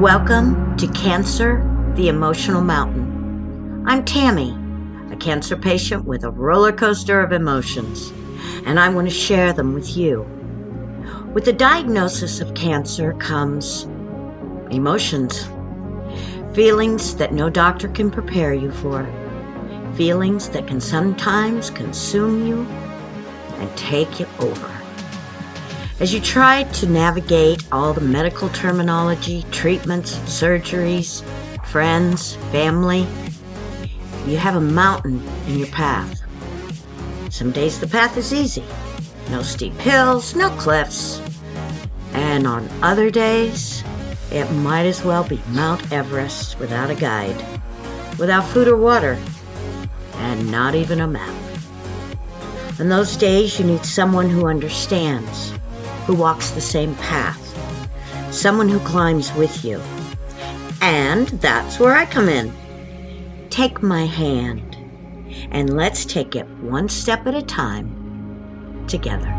Welcome to Cancer, the Emotional Mountain. I'm Tammy, a cancer patient with a roller coaster of emotions, and I want to share them with you. With the diagnosis of cancer comes emotions, feelings that no doctor can prepare you for, feelings that can sometimes consume you and take you over. As you try to navigate all the medical terminology, treatments, surgeries, friends, family, you have a mountain in your path. Some days the path is easy. No steep hills, no cliffs. And on other days, it might as well be Mount Everest without a guide, without food or water, and not even a map. On those days, you need someone who understands, who walks the same path, someone who climbs with you. And that's where I come in. Take my hand, and let's take it one step at a time together.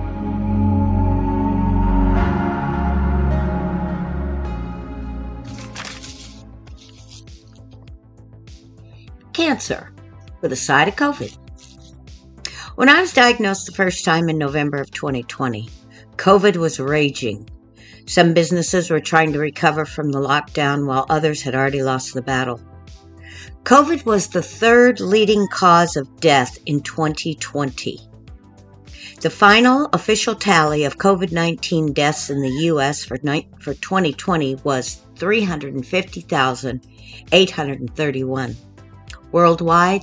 Cancer with a side of COVID. When I was diagnosed the first time in November of 2020, COVID was raging. Some businesses were trying to recover from the lockdown while others had already lost the battle. COVID was the third leading cause of death in 2020. The final official tally of COVID-19 deaths in the U.S. for 2020 was 350,831. Worldwide,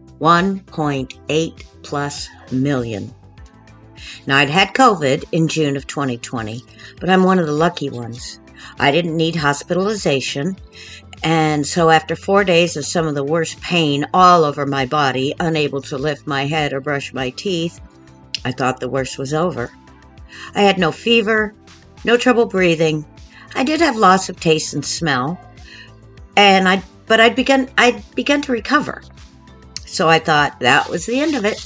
1.8 plus million. Now, I'd had COVID in June of 2020, but I'm one of the lucky ones. I didn't need hospitalization, and so after 4 days of some of the worst pain all over my body, unable to lift my head or brush my teeth, I thought the worst was over. I had no fever, no trouble breathing. I did have loss of taste and smell, I'd begun to recover. So I thought that was the end of it.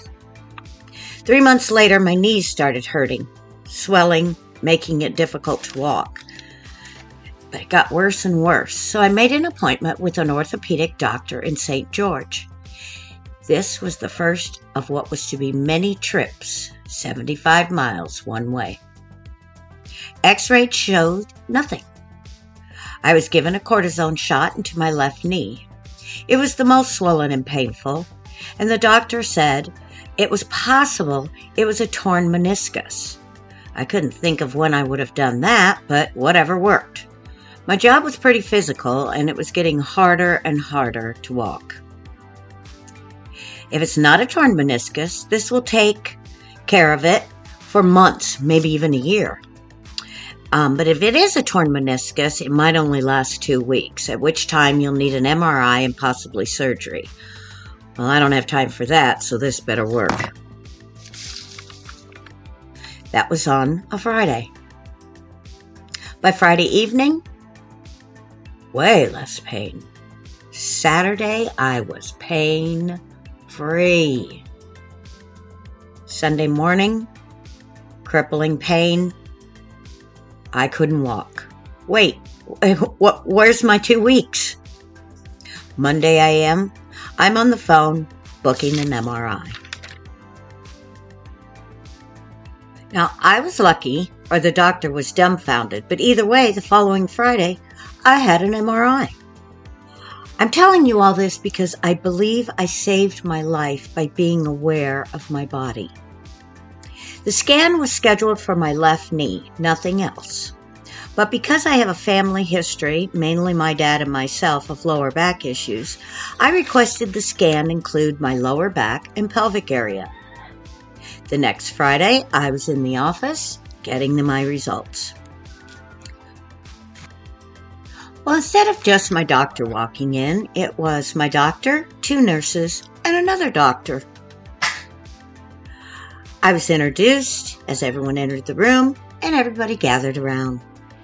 3 months later, my knees started hurting, swelling, making it difficult to walk. But it got worse and worse, so I made an appointment with an orthopedic doctor in St. George. This was the first of what was to be many trips, 75 miles one way. X-rays showed nothing. I was given a cortisone shot into my left knee. It was the most swollen and painful, and the doctor said it was possible it was a torn meniscus. I couldn't think of when I would have done that, but whatever worked. My job was pretty physical, and it was getting harder and harder to walk. If it's not a torn meniscus, this will take care of it for months, maybe even a year. But if it is a torn meniscus, it might only last 2 weeks, at which time you'll need an MRI and possibly surgery. Well, I don't have time for that, so this better work. That was on a Friday. By Friday evening, way less pain. Saturday, I was pain-free. Sunday morning, crippling pain. I couldn't walk. Wait, where's my 2 weeks? Monday AM, I'm on the phone booking an MRI. Now, I was lucky, or the doctor was dumbfounded, but either way, the following Friday, I had an MRI. I'm telling you all this because I believe I saved my life by being aware of my body. The scan was scheduled for my left knee, nothing else. But because I have a family history, mainly my dad and myself, of lower back issues, I requested the scan include my lower back and pelvic area. The next Friday, I was in the office getting my results. Well, instead of just my doctor walking in, it was my doctor, 2 nurses, and another doctor. I was introduced as everyone entered the room, and everybody gathered around.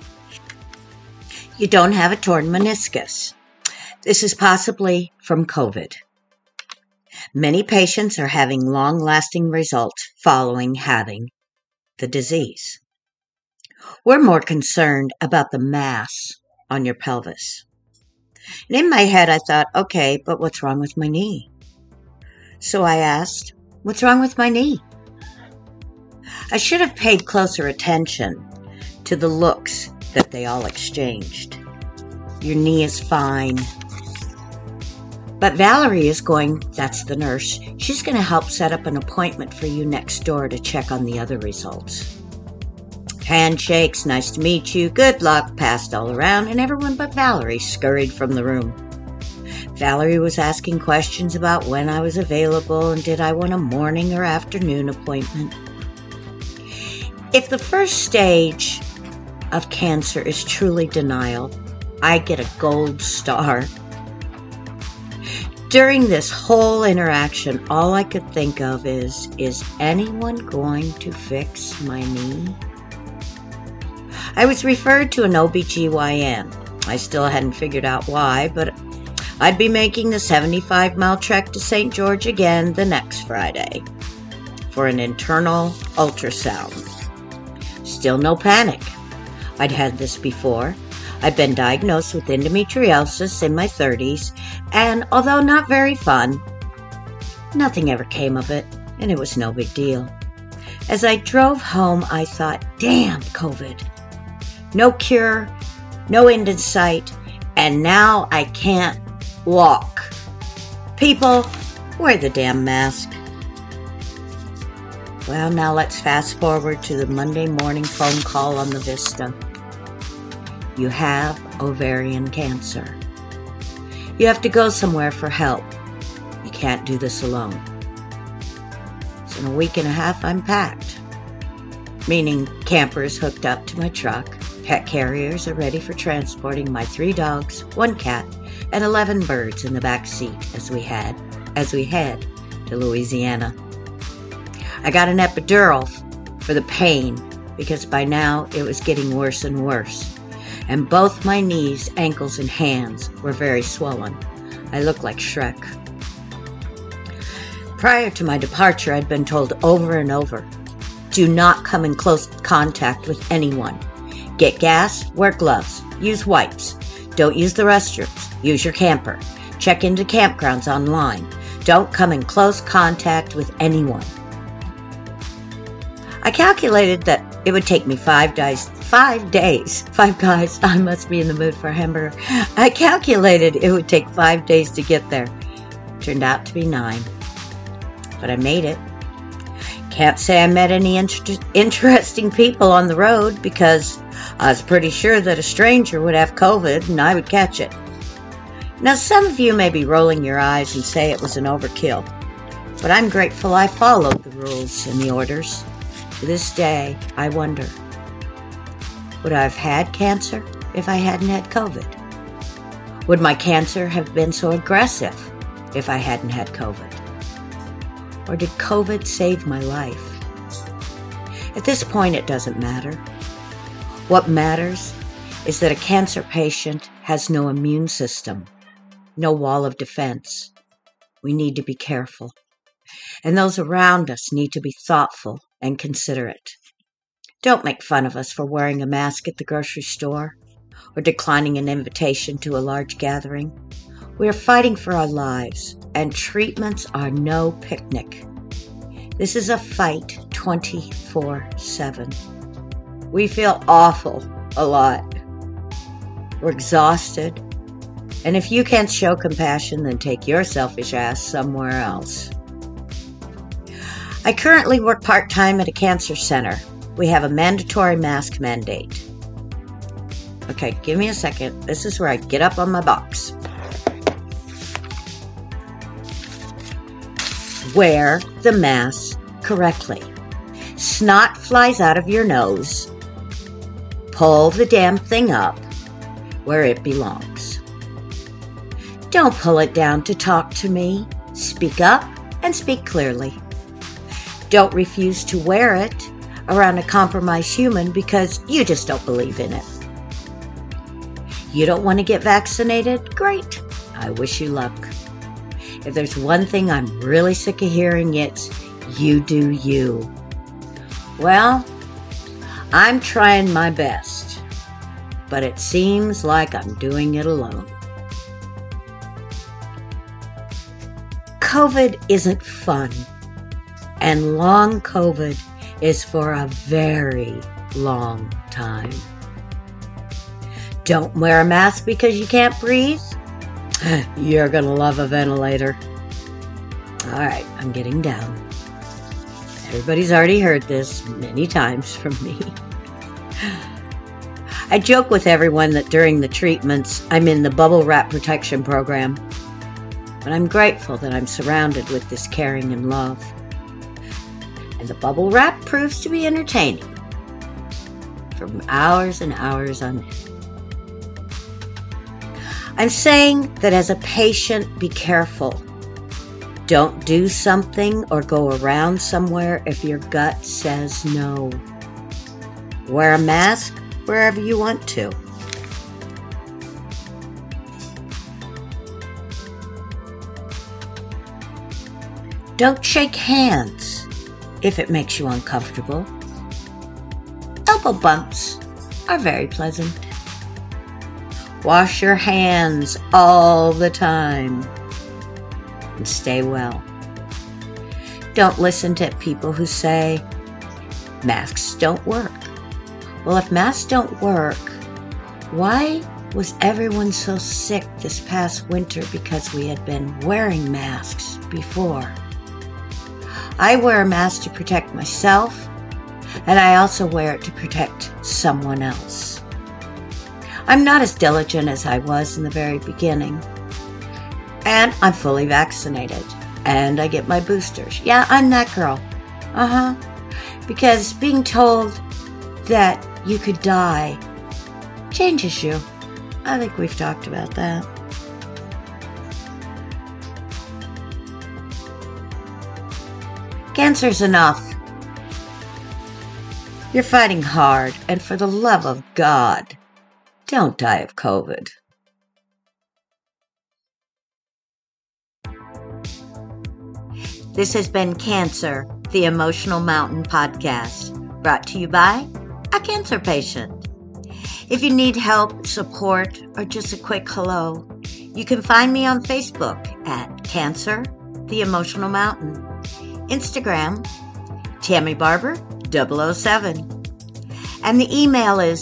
You don't have a torn meniscus. This is possibly from COVID. Many patients are having long-lasting results following having the disease. We're more concerned about the mass on your pelvis. And in my head, I thought, okay, but what's wrong with my knee? So I asked, what's wrong with my knee? I should have paid closer attention to the looks that they all exchanged. Your knee is fine. But Valerie is going, that's the nurse, she's going to help set up an appointment for you next door to check on the other results. Handshakes, nice to meet you, good luck, passed all around, and everyone but Valerie scurried from the room. Valerie was asking questions about when I was available and did I want a morning or afternoon appointment. If the first stage of cancer is truly denial, I get a gold star. During this whole interaction, all I could think of is anyone going to fix my knee? I was referred to an OBGYN. I still hadn't figured out why, but I'd be making the 75-mile trek to St. George again the next Friday for an internal ultrasound. Still no panic. I'd had this before. I'd been diagnosed with endometriosis in my 30s, and although not very fun, nothing ever came of it, and it was no big deal. As I drove home, I thought, damn COVID. No cure, no end in sight, and now I can't walk. People, wear the damn mask. Well, now let's fast forward to the Monday morning phone call on the Vista. You have ovarian cancer. You have to go somewhere for help. You can't do this alone. So in a week and a half, I'm packed. Meaning campers hooked up to my truck, pet carriers are ready for transporting my 3 dogs, 1 cat, and 11 birds in the back seat as we head to Louisiana. I got an epidural for the pain because by now it was getting worse and worse. And both my knees, ankles, and hands were very swollen. I looked like Shrek. Prior to my departure, I'd been told over and over, do not come in close contact with anyone. Get gas, wear gloves, use wipes. Don't use the restrooms, use your camper. Check into campgrounds online. Don't come in close contact with anyone. I calculated that it would take me 5 days. 5 guys, I must be in the mood for a hamburger. I calculated it would take 5 days to get there. Turned out to be 9. But I made it. Can't say I met any interesting people on the road because I was pretty sure that a stranger would have COVID and I would catch it. Now, some of you may be rolling your eyes and say it was an overkill, but I'm grateful I followed the rules and the orders. To this day, I wonder, would I have had cancer if I hadn't had COVID? Would my cancer have been so aggressive if I hadn't had COVID? Or did COVID save my life? At this point, it doesn't matter. What matters is that a cancer patient has no immune system, no wall of defense. We need to be careful. And those around us need to be thoughtful and considerate. Don't make fun of us for wearing a mask at the grocery store or declining an invitation to a large gathering. We are fighting for our lives, and treatments are no picnic. This is a fight 24/7. We feel awful a lot. We're exhausted. And if you can't show compassion, then take your selfish ass somewhere else. I currently work part-time at a cancer center. We have a mandatory mask mandate. Okay, give me a second. This is where I get up on my box. Wear the mask correctly. Snot flies out of your nose. Pull the damn thing up where it belongs. Don't pull it down to talk to me. Speak up and speak clearly. Don't refuse to wear it around a compromised human because you just don't believe in it. You don't want to get vaccinated? Great. I wish you luck. If there's one thing I'm really sick of hearing, it's you do you. Well, I'm trying my best, but it seems like I'm doing it alone. COVID isn't fun, and long COVID is for a very long time. Don't wear a mask because you can't breathe? You're going to love a ventilator. All right, I'm getting down. Everybody's already heard this many times from me. I joke with everyone that during the treatments, I'm in the bubble wrap protection program. But I'm grateful that I'm surrounded with this caring and love. And the bubble wrap proves to be entertaining for hours and hours on end. I'm saying that as a patient, be careful. Don't do something or go around somewhere if your gut says no. Wear a mask wherever you want to. Don't shake hands if it makes you uncomfortable. Elbow bumps are very pleasant. Wash your hands all the time and stay well. Don't listen to people who say masks don't work. Well, if masks don't work, why was everyone so sick this past winter because we had been wearing masks before? I wear a mask to protect myself, and I also wear it to protect someone else. I'm not as diligent as I was in the very beginning, and I'm fully vaccinated, and I get my boosters. Yeah, I'm that girl. Because being told that you could die changes you. I think we've talked about that. Cancer's enough. You're fighting hard, and for the love of God, don't die of COVID. This has been Cancer, the Emotional Mountain podcast, brought to you by a cancer patient. If you need help, support, or just a quick hello, you can find me on Facebook at Cancer, the Emotional Mountain. Instagram, Tammy Barber 007. And the email is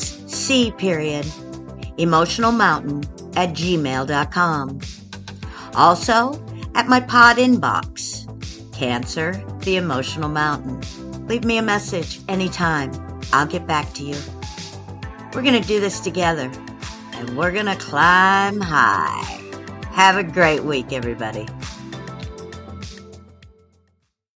c.emotionalmountain@gmail.com. Also, at my pod inbox, Cancer, the Emotional Mountain. Leave me a message anytime. I'll get back to you. We're going to do this together, and we're going to climb high. Have a great week, everybody.